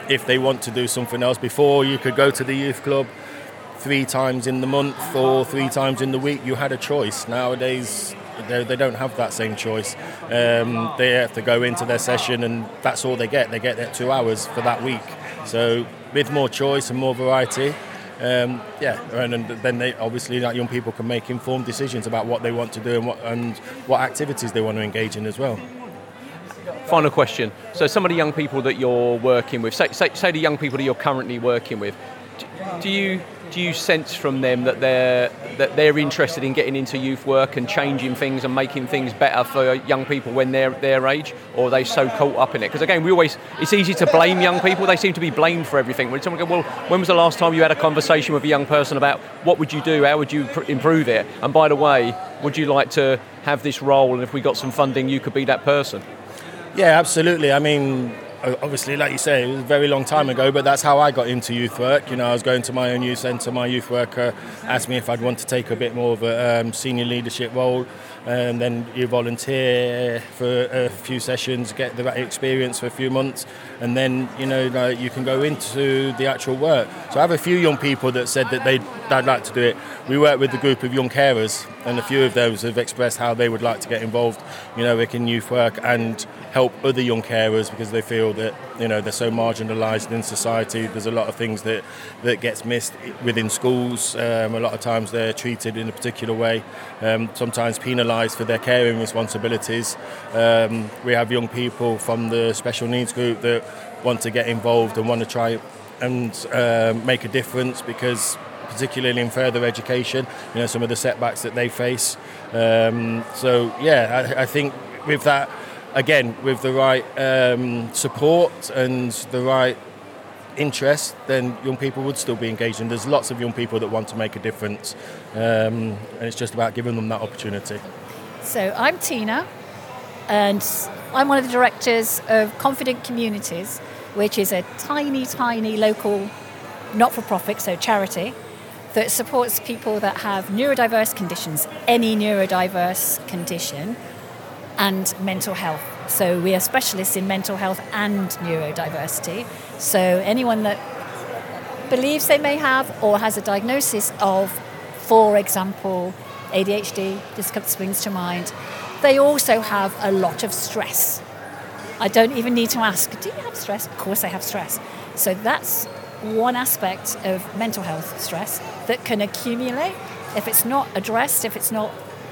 if they want to do something else. Before, you could go to the youth club three times in the month or three times in the week. You had a choice. Nowadays, they, they don't have that same choice. Um, they have to go into their session and that's all they get. They get their two hours for that week. So with more choice and more variety, um, yeah, and, and then they obviously, like, young people can make informed decisions about what they want to do and what, and what activities they want to engage in as well. Final question. So some of the young people that you're working with, say, say, say the young people that you're currently working with, do you do you sense from them that they're that they're interested in getting into youth work and changing things and making things better for young people when they're their age, or are they so caught up in it? Because again, we always it's easy to blame young people. They seem to be blamed for everything. When someone goes, well, when was the last time you had a conversation with a young person about what would you do, how would you pr- improve it, and by the way, would you like to have this role, and if we got some funding, you could be that person? Yeah, absolutely. I mean, obviously, like you say, it was a very long time ago, but that's how I got into youth work. You know, I was going to my own youth centre. My youth worker asked me if I'd want to take a bit more of a um, senior leadership role, and then you volunteer for a few sessions, get the right experience for a few months, and then, you know, like, you can go into the actual work. So I have a few young people that said that they'd, they'd like to do it. We work with a group of young carers, and a few of those have expressed how they would like to get involved, you know, in youth work and help other young carers, because they feel that, you know, they're so marginalised in society. There's a lot of things that, that gets missed within schools. Um, a lot of times they're treated in a particular way, um, sometimes penalised for their caring responsibilities. Um, we have young people from the special needs group that want to get involved and want to try and uh, make a difference, because particularly in further education, you know, some of the setbacks that they face. Um, so, yeah, I, I think with that, again, with the right um, support and the right interest, then young people would still be engaged. And there's lots of young people that want to make a difference. Um, and it's just about giving them that opportunity. So I'm Tina, and I'm one of the directors of Confident Communities, which is a tiny, tiny local not-for-profit, so charity, that supports people that have neurodiverse conditions, any neurodiverse condition, and mental health. So we are specialists in mental health and neurodiversity. So anyone that believes they may have or has a diagnosis of, for example, A D H D, this springs to mind, they also have a lot of stress. I don't even need to ask, do you have stress? Of course I have stress. So that's one aspect of mental health stress that can accumulate if it's not addressed, if it's not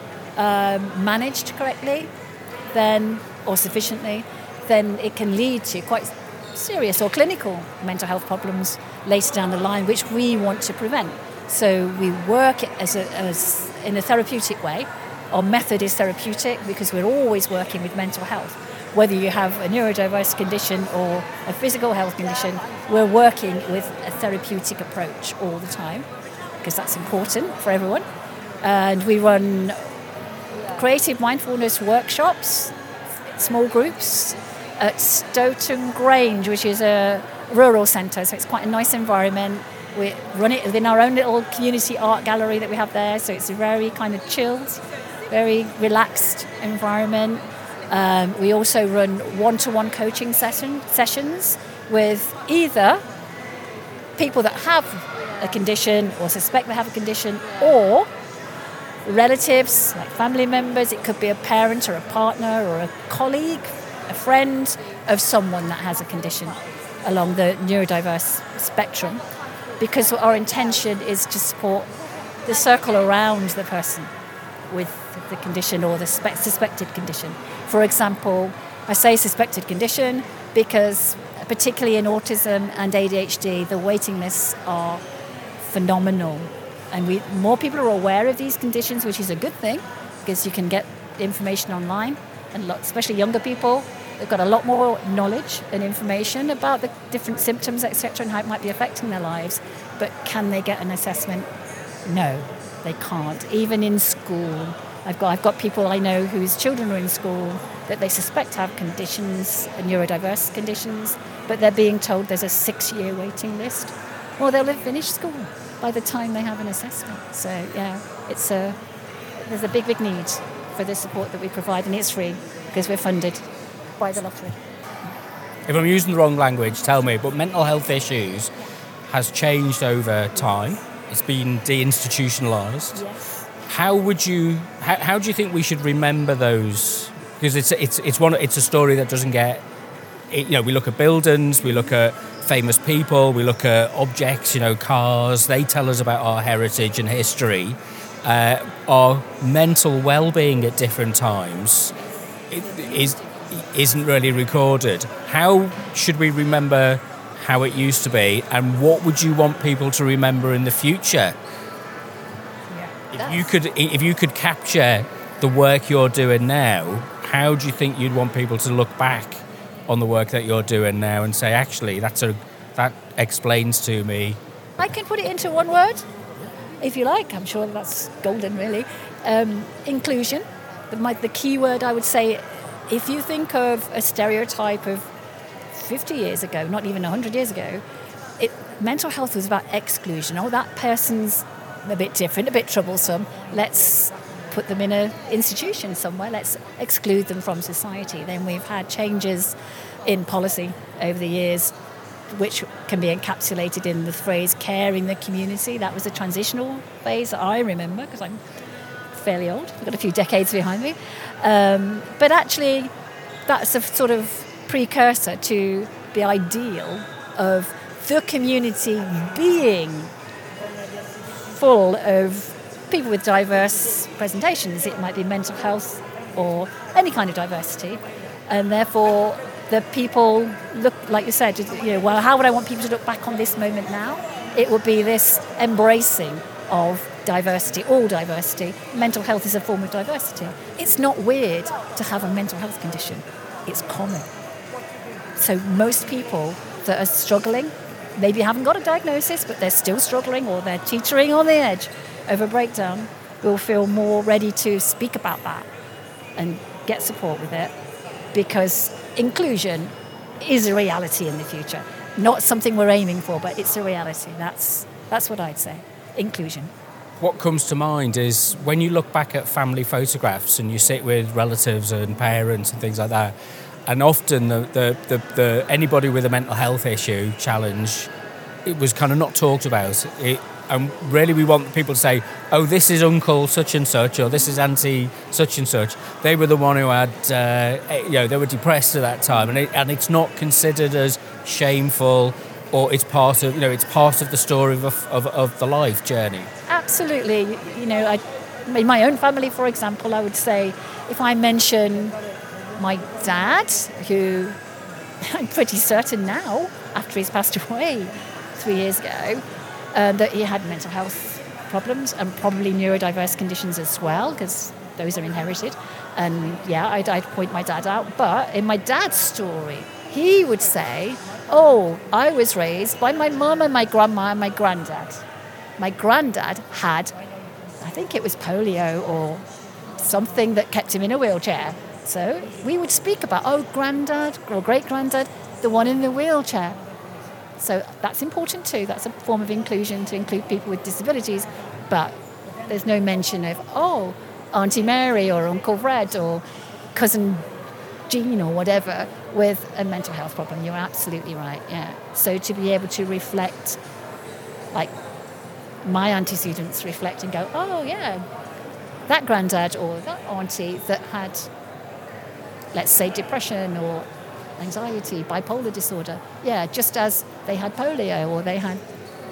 um, managed correctly, then or sufficiently, then it can lead to quite serious or clinical mental health problems later down the line, which we want to prevent. So we work as, a, as in a therapeutic way. Our method is therapeutic because we're always working with mental health. Whether you have a neurodiverse condition or a physical health condition, we're working with a therapeutic approach all the time, because that's important for everyone. And we run creative mindfulness workshops, small groups, at Stoughton Grange, which is a rural centre, so it's quite a nice environment. We run it within our own little community art gallery that we have there, so it's a very kind of chilled, very relaxed environment. Um, we also run one-to-one coaching session, sessions with either people that have a condition or suspect they have a condition, or relatives, like family members. It could be a parent or a partner or a colleague, a friend of someone that has a condition along the neurodiverse spectrum, because our intention is to support the circle around the person with the condition or the spe- suspected condition. For example, I say suspected condition because particularly in autism and A D H D, the waiting lists are phenomenal. And we more people are aware of these conditions, which is a good thing, because you can get information online, and lot, especially younger people, they've got a lot more knowledge and information about the different symptoms, et cetera, and how it might be affecting their lives. But can they get an assessment? No, they can't. Even in school, I've got I've got people I know whose children are in school that they suspect have conditions, neurodiverse conditions, but they're being told there's a six-year waiting list. Well, they'll have finished school by the time they have an assessment. So yeah, it's a there's a big, big need for the support that we provide, and it's free because we're funded by the lottery. if I'm using the wrong language, tell me, but mental health issues has changed over time. It's been deinstitutionalised. Yes. How would you, how, how do you think we should remember those? Because it's, it's, it's, one, it's a story that doesn't get, it, you know, we look at buildings, we look at famous people, we look at objects, you know, cars, they tell us about our heritage and history. Uh, our mental well-being at different times is, isn't really recorded. How should we remember how it used to be, and what would you want people to remember in the future? Yeah. If you could, if you could capture the work you're doing now, how do you think you'd want people to look back on the work that you're doing now and say, actually, that's a that explains to me? I can put it into one word, if you like. I'm sure that's golden, really. Um, inclusion. The, my, the key word I would say, if you think of a stereotype of fifty years ago, not even one hundred years ago, it, mental health was about exclusion. Oh, that person's a bit different, a bit troublesome. Let's put them in an institution somewhere. Let's exclude them from society. Then we've had changes in policy over the years, which can be encapsulated in the phrase caring the community. That was a transitional phase that I remember, because I'm fairly old. I've got a few decades behind me. Um, but actually, that's a sort of precursor to the ideal of the community being full of people with diverse presentations. It might be mental health or any kind of diversity. And therefore, the people look, like you said, you know, well, how would I want people to look back on this moment now? It would be this embracing of diversity, all diversity. Mental health is a form of diversity. It's not weird to have a mental health condition. It's common. So most people that are struggling, maybe haven't got a diagnosis, but they're still struggling, or they're teetering on the edge of a breakdown, will feel more ready to speak about that and get support with it, because inclusion is a reality in the future. Not something we're aiming for, but it's a reality. That's that's what I'd say. Inclusion. What comes to mind is when you look back at family photographs and you sit with relatives and parents and things like that, and often the, the, the, the anybody with a mental health issue, challenge, it was kind of not talked about. It, and really we want people to say, oh, this is uncle such and such, or this is auntie such and such. They were the one who had, uh, you know, they were depressed at that time. And, it, and it's not considered as shameful, or it's part of, you know, it's part of the story of, of, of the life journey. Absolutely. You, you know, I, in my own family, for example, I would say, if I mention my dad, who I'm pretty certain now, after he's passed away three years ago, uh, that he had mental health problems and probably neurodiverse conditions as well, because those are inherited. And yeah, I'd, I'd point my dad out. But in my dad's story, he would say, oh, I was raised by my mum and my grandma and my granddad. My granddad had, I think it was polio or something that kept him in a wheelchair. So we would speak about, oh, granddad or great-granddad, the one in the wheelchair. So that's important too. That's a form of inclusion, to include people with disabilities. But there's no mention of, oh, Auntie Mary or Uncle Fred or Cousin Jean or whatever with a mental health problem. You're absolutely right, yeah. So to be able to reflect, like my antecedents reflect and go, oh, yeah, that granddad or that auntie that had, let's say, depression or anxiety, bipolar disorder. Yeah, just as they had polio or they had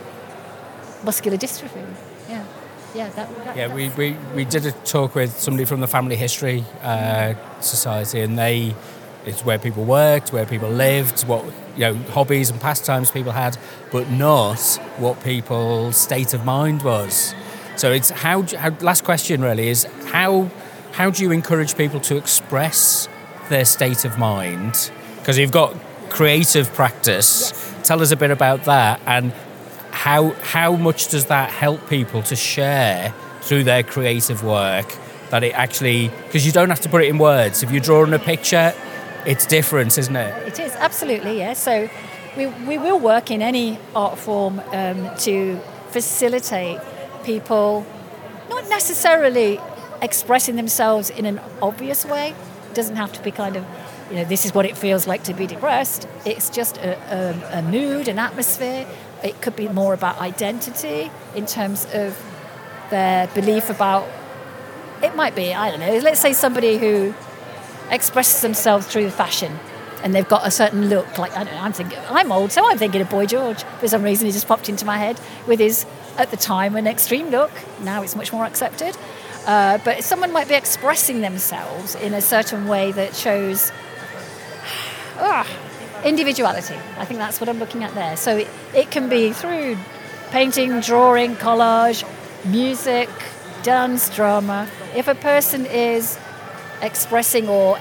muscular dystrophy. Yeah, yeah. That, that, yeah, we, we, we did a talk with somebody from the Family History uh, Society, and they, it's where people worked, where people lived, what, you know, hobbies and pastimes people had, but not what people's state of mind was. So it's how, how last question really is how how do you encourage people to express their state of mind? Because you've got creative practice. Yes. Tell us a bit about that, and how how much does that help people to share through their creative work, that it actually, because you don't have to put it in words. If you're drawing a picture, it's different, isn't it? It is, absolutely, yeah. So we, we will work in any art form um, to facilitate people not necessarily expressing themselves in an obvious way. It doesn't have to be kind of you know, this is what it feels like to be depressed. It's just a, a, a mood, an atmosphere. It could be more about identity in terms of their belief about, it might be, I don't know, let's say somebody who expresses themselves through fashion and they've got a certain look, like, I don't know, I'm thinking, I'm old, so I'm thinking of Boy George. For some reason, he just popped into my head with his, at the time, an extreme look. Now it's much more accepted. Uh, but someone might be expressing themselves in a certain way that shows ah, individuality. I think that's what I'm looking at there. So it, it can be through painting, drawing, collage, music, dance, drama. If a person is expressing or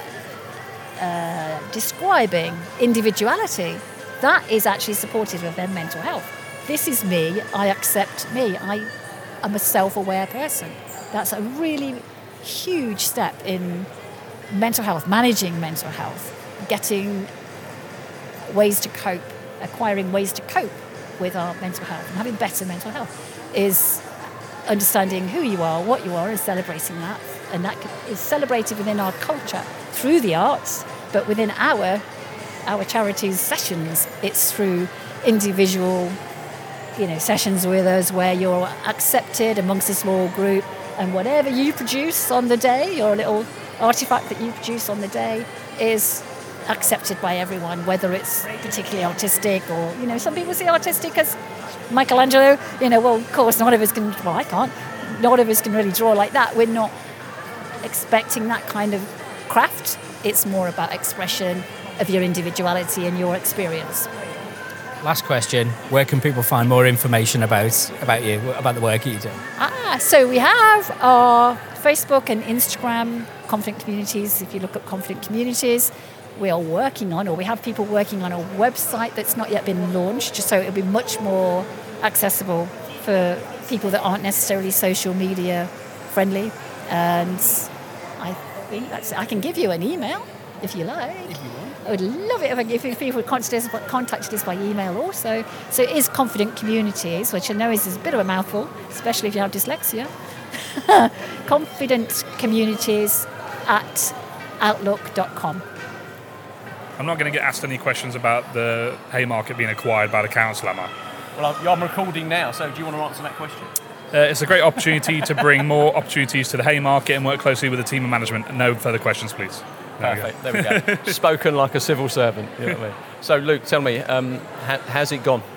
uh, describing individuality, that is actually supportive of their mental health. This is me, I accept me, I am a self-aware person. That's a really huge step in mental health, managing mental health, getting ways to cope, acquiring ways to cope with our mental health and having better mental health is understanding who you are, what you are, and celebrating that. And that is celebrated within our culture through the arts, but within our our charities sessions, it's through individual, you know, sessions with us where you're accepted amongst a small group, and whatever you produce on the day, your little artifact that you produce on the day, is accepted by everyone, whether it's particularly artistic or, you know, some people see artistic as Michelangelo, you know, well, of course, none of us can, well, I can't, none of us can really draw like that. We're not expecting that kind of craft. It's more about expression of your individuality and your experience. Last question, where can people find more information about about you, about the work that you do? Ah, so we have our Facebook and Instagram, Confident Communities. If you look at Confident Communities, we are working on, or we have people working on a website that's not yet been launched, so it'll be much more accessible for people that aren't necessarily social media friendly. And I think that's, I can give you an email if you like. If you want. I would love it if, I, if people contacted us, contacted us by email also. So it is Confident Communities, which I know is, is a bit of a mouthful, especially if you have dyslexia. Confident Communities at outlook dot com. I'm not going to get asked any questions about the Haymarket being acquired by the council, am I? Well, I'm recording now, so do you want to answer that question? Uh, it's a great opportunity to bring more opportunities to the Haymarket and work closely with the team of management. No further questions, please. There Perfect. We there we go. Spoken like a civil servant. You know what I mean? So, Luke, tell me, um, ha- how's it gone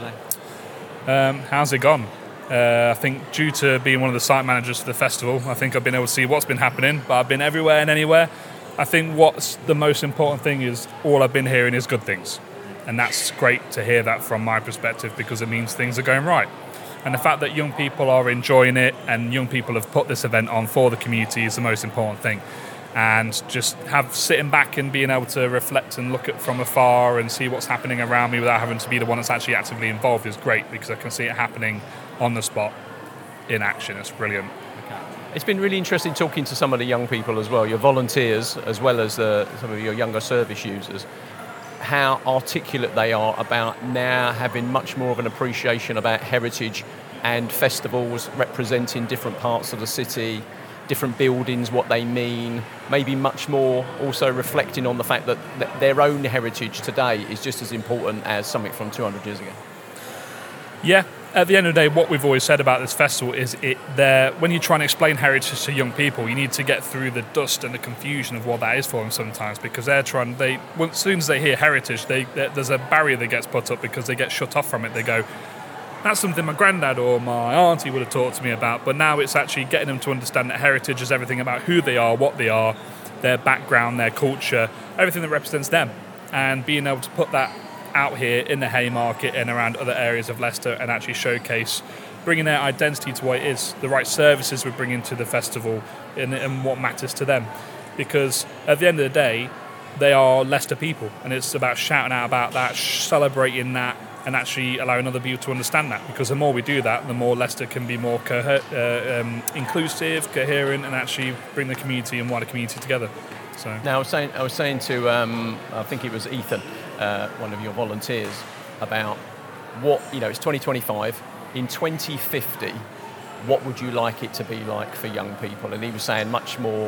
today? Um, how's it gone? Uh, I think due to being one of the site managers for the festival, I think I've been able to see what's been happening, but I've been everywhere and anywhere. I think what's the most important thing is all I've been hearing is good things. And that's great to hear that from my perspective, because it means things are going right. And the fact that young people are enjoying it and young people have put this event on for the community is the most important thing. And just have sitting back and being able to reflect and look at from afar and see what's happening around me without having to be the one that's actually actively involved is great, because I can see it happening on the spot in action. It's brilliant. It's been really interesting talking to some of the young people as well, your volunteers, as well as uh, some of your younger service users, how articulate they are about now having much more of an appreciation about heritage and festivals representing different parts of the city, different buildings, what they mean, maybe much more also reflecting on the fact that, that their own heritage today is just as important as something from two hundred years ago. Yeah, at the end of the day, what we've always said about this festival is it there when you try and explain heritage to young people, you need to get through the dust and the confusion of what that is for them sometimes, because they're trying, they as soon as they hear heritage, they, there's a barrier that gets put up because they get shut off from it. They go, that's something my granddad or my auntie would have talked to me about, but now it's actually getting them to understand that heritage is everything about who they are, what they are, their background, their culture, everything that represents them, and being able to put that out here in the Haymarket and around other areas of Leicester and actually showcase, bringing their identity to what it is, the right services we're bringing to the festival and, and what matters to them. Because at the end of the day, they are Leicester people, and it's about shouting out about that, celebrating that, and actually allowing other people to understand that. Because the more we do that, the more Leicester can be more coher- uh, um, inclusive, coherent, and actually bring the community and wider community together. So now I was saying, I was saying to, um, I think it was Ethan, uh, one of your volunteers, about what, you know, it's twenty twenty-five. In twenty fifty, what would you like it to be like for young people? And he was saying much more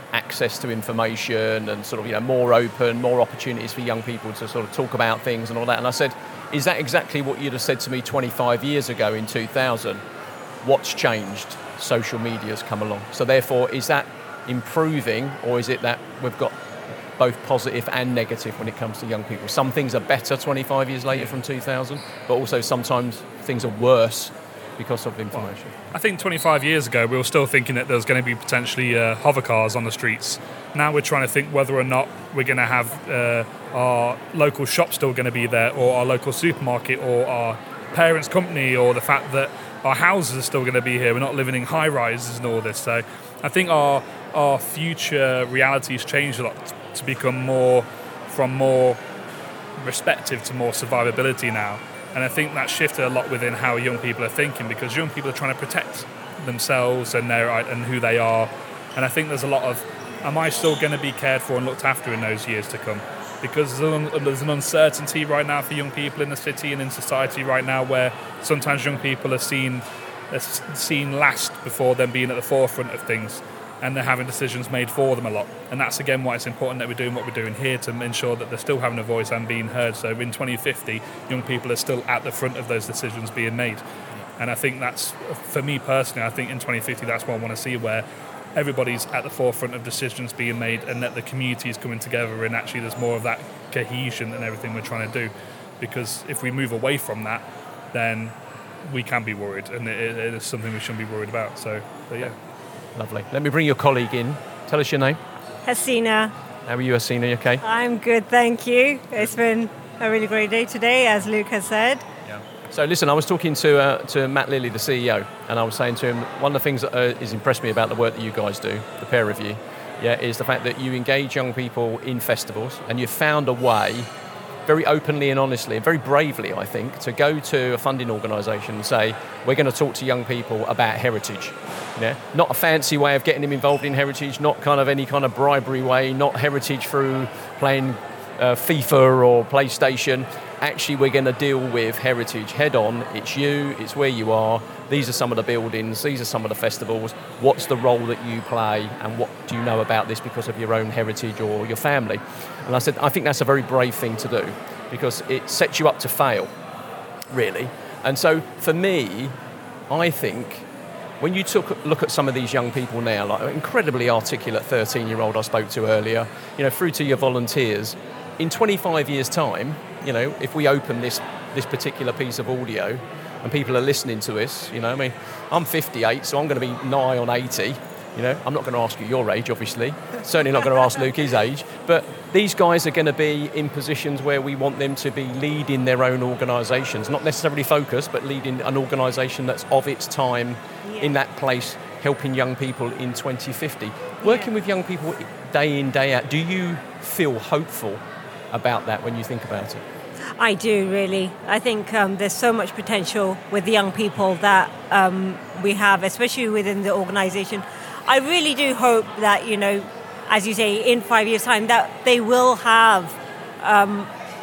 access to information and sort of, you know, more open, more opportunities for young people to sort of talk about things and all that. And I said, is that exactly what you'd have said to me twenty-five years ago in two thousand? What's changed? Social media's come along. So therefore, is that improving, or is it that we've got both positive and negative when it comes to young people? Some things are better twenty-five years later from two thousand, but also sometimes things are worse because of information. I think twenty-five years ago we were still thinking that there was going to be potentially uh, hover cars on the streets. Now we're trying to think whether or not we're going to have uh, our local shop still going to be there, or our local supermarket, or our parents' company, or the fact that our houses are still going to be here. We're not living in high rises and all this. So I think our our future realities changed a lot to become more from more respective to more survivability now. And I think that shifted a lot within how young people are thinking, because young people are trying to protect themselves and their and who they are. And I think there's a lot of, am I still going to be cared for and looked after in those years to come? Because there's an uncertainty right now for young people in the city and in society right now, where sometimes young people are seen are seen last before them being at the forefront of things, and they're having decisions made for them a lot. And that's again why it's important that we're doing what we're doing here, to ensure that they're still having a voice and being heard. So in twenty fifty, young people are still at the front of those decisions being made. And I think that's, for me personally, I think in twenty fifty that's what I want to see, where everybody's at the forefront of decisions being made, and that the community is coming together, and actually there's more of that cohesion and everything we're trying to do. Because if we move away from that, then we can be worried, and it, it is something we shouldn't be worried about. So, so yeah. Lovely. Let me bring your colleague in. Tell us your name. Hasina. How are you, Hasina? You okay? I'm good, thank you. It's been a really great day today, as Luke has said. Yeah. So listen, I was talking to uh, to Matt Lilly, the C E O, and I was saying to him, one of the things that uh, has impressed me about the work that you guys do, the peer review, yeah, is the fact that you engage young people in festivals, and you've found a way, very openly and honestly, and very bravely, I think, to go to a funding organisation and say, we're going to talk to young people about heritage. Yeah? Not a fancy way of getting them involved in heritage, not kind of any kind of bribery way, not heritage through playing uh, FIFA or PlayStation. Actually, we're going to deal with heritage head on. It's you, it's where you are. These are some of the buildings, these are some of the festivals. What's the role that you play, and what do you know about this because of your own heritage or your family? And I said, I think that's a very brave thing to do, because it sets you up to fail, really. And so for me, I think when you took look at some of these young people now, like an incredibly articulate thirteen-year-old I spoke to earlier, you know, through to your volunteers, in twenty-five years' time, you know, if we open this this particular piece of audio and people are listening to us, you know, I mean, I'm fifty-eight, so I'm going to be nigh on eighty. You know, I'm not going to ask you your age, obviously. Certainly not going to ask Luke his age. But these guys are going to be in positions where we want them to be leading their own organisations, not necessarily focused, but leading an organisation that's of its time, yeah, in that place, helping young people in twenty fifty. Working yeah. with young people day in, day out, do you feel hopeful about that when you think about it? I do, really. I think um, there's so much potential with the young people that um, we have, especially within the organisation. I really do hope that, you know, as you say, in five years' time, that they will have, um,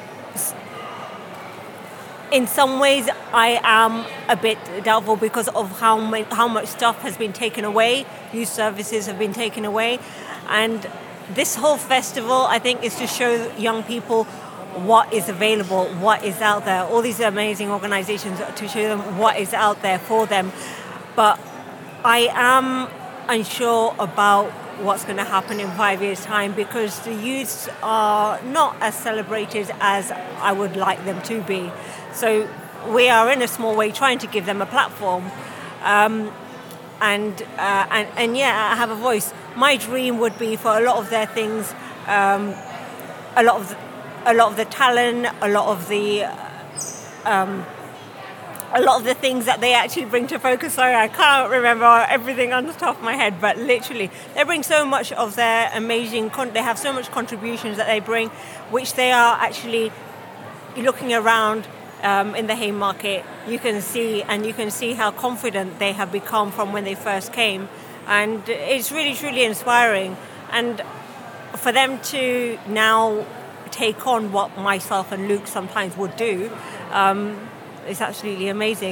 in some ways, I am a bit doubtful because of how much, how much stuff has been taken away, youth services have been taken away, and this whole festival, I think, is to show young people what is available, what is out there, all these amazing organisations, to show them what is out there for them. But I am unsure about what's going to happen in five years' time, because the youths are not as celebrated as I would like them to be. So we are, in a small way, trying to give them a platform. Um, and, uh, and and yeah, I have a voice. My dream would be for a lot of their things, um, a lot of the, a lot of the talent, a lot of the um, a lot of the things that they actually bring to Focus. Sorry, I can't remember everything on the top of my head, but literally, they bring so much of their amazing. Con- they have so much contributions that they bring, which they are actually looking around um, in the Haymarket. You can see, and you can see how confident they have become from when they first came, and it's really, truly inspiring. And for them to now take on what myself and Luke sometimes would do, um, it's absolutely amazing.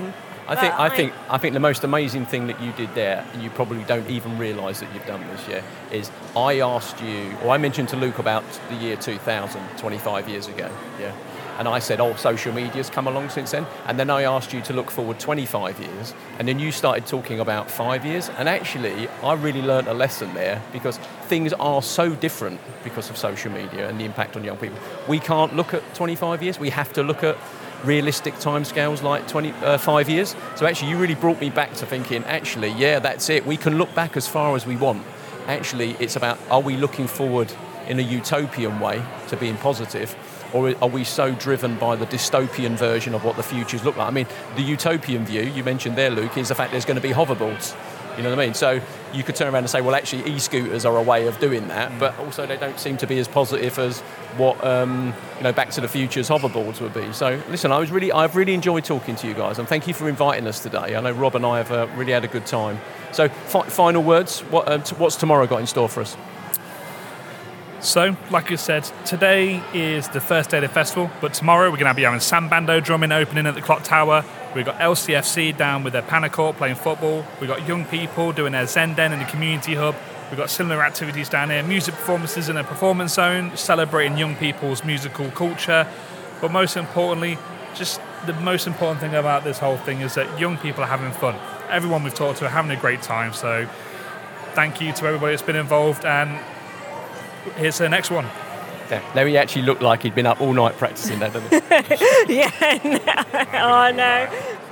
I think, I I- think, I think the most amazing thing that you did there, and you probably don't even realise that you've done this yet, is I asked you, or I mentioned to Luke about the year two thousand, twenty-five years ago, yeah, and I said, oh, social media's come along since then, and then I asked you to look forward twenty-five years, and then you started talking about five years, and actually, I really learnt a lesson there, because things are so different because of social media and the impact on young people. We can't look at twenty-five years, we have to look at realistic timescales like twenty-five years. So actually you really brought me back to thinking, actually, yeah, that's it. We can look back as far as we want. Actually, it's about, are we looking forward in a utopian way to being positive, or are we so driven by the dystopian version of what the futures look like? I mean, the utopian view, you mentioned there, Luke, is the fact there's going to be hoverboards. You know what I mean? So you could turn around and say, well, actually, e-scooters are a way of doing that, but also they don't seem to be as positive as what um, you know, Back to the Future's hoverboards would be. So listen, I was really, I've really enjoyed talking to you guys, and thank you for inviting us today. I know Rob and I have uh, really had a good time. So fi- final words. What, uh, t- what's tomorrow got in store for us? So, like I said, today is the first day of the festival, but tomorrow we're going to be having Sam Bando drumming opening at the Clock Tower. We've got L C F C down with their Panacourt playing football. We've got young people doing their Zen Den in the community hub. We've got similar activities down here, music performances in a performance zone, celebrating young people's musical culture. But most importantly, just the most important thing about this whole thing is that young people are having fun. Everyone we've talked to are having a great time. So thank you to everybody that's been involved, and here's the next one. Yeah. Now he actually looked like he'd been up all night practicing that, didn't he? Yeah. No. Oh no.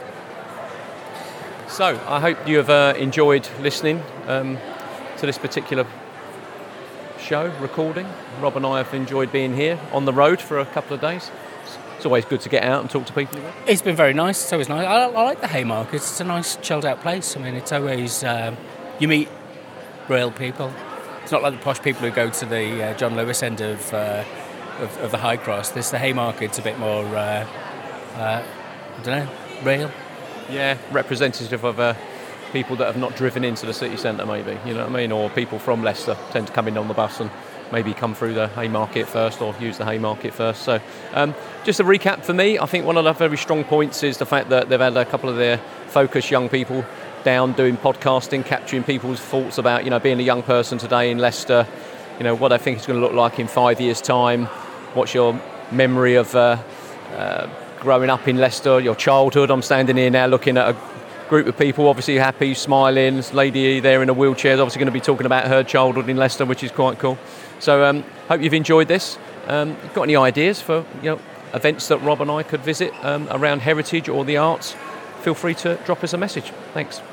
So I hope you have uh, enjoyed listening um, to this particular show, recording. Rob and I have enjoyed being here on the road for a couple of days. It's always good to get out and talk to people again. It's been very nice. It's always nice. I, I like the Haymarket. It's a nice, chilled out place. I mean, it's always um, you meet real people. It's not like the posh people who go to the uh, John Lewis end of, uh, of of the High Cross. This the Haymarket's a bit more, uh, uh, I don't know, real. Yeah, representative of uh, people that have not driven into the city centre, maybe. You know what I mean? Or people from Leicester tend to come in on the bus and maybe come through the Haymarket first or use the Haymarket first. So um, just a recap for me, I think one of the very strong points is the fact that they've had a couple of their focused young people down doing podcasting, capturing people's thoughts about, you know, being a young person today in Leicester, you know, what I think it's going to look like in five years' time. What's your memory of uh, uh, growing up in Leicester, your childhood? I'm standing here now looking at a group of people, obviously happy, smiling. This lady there in a wheelchair is obviously going to be talking about her childhood in Leicester, which is quite cool. So um, hope you've enjoyed this. Um, got any ideas for, you know, events that Rob and I could visit um, around heritage or the arts? Feel free to drop us a message. Thanks.